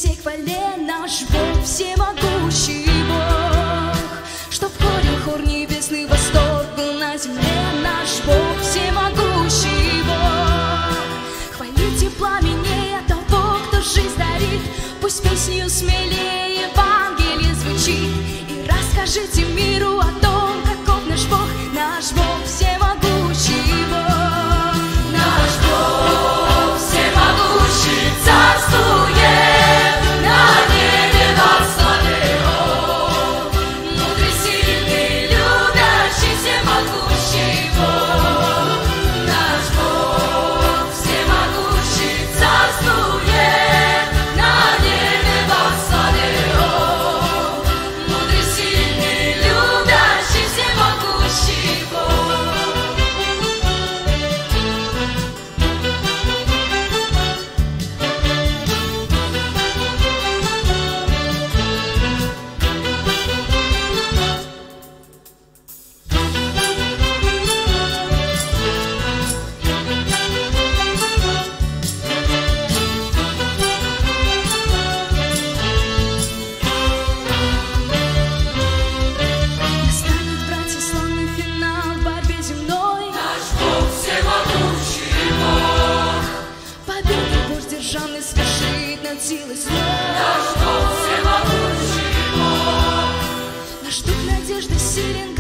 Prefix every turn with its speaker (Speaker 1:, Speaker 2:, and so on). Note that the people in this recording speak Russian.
Speaker 1: всей хвале наш Бог, всемогущий Бог. Чтоб хор небесный восторг был на земле, наш Бог, всемогущий Бог. Хвалите пламеннее того, кто жизнь дарит, пусть песнью смелее Евангелие звучит. И расскажите миру о том, каков наш Бог, всемогущий Бог. Наш Бог всемогущий царствует, на небе восславлен Он. Мудрый, сильный, любящий, всемогущий Бог. Наш Бог всемогущий царствует, на небе восславлен Он. Мудрый, сильный, любящий, всемогущий Бог. Настанет, братья, славный финал в борьбе земной.
Speaker 2: Наш Бог всемогущий Бог.
Speaker 1: Победу Бог державный свершит над силой зла.
Speaker 2: Наш Бог всемогущий Бог.
Speaker 1: Наш дух надежды силен,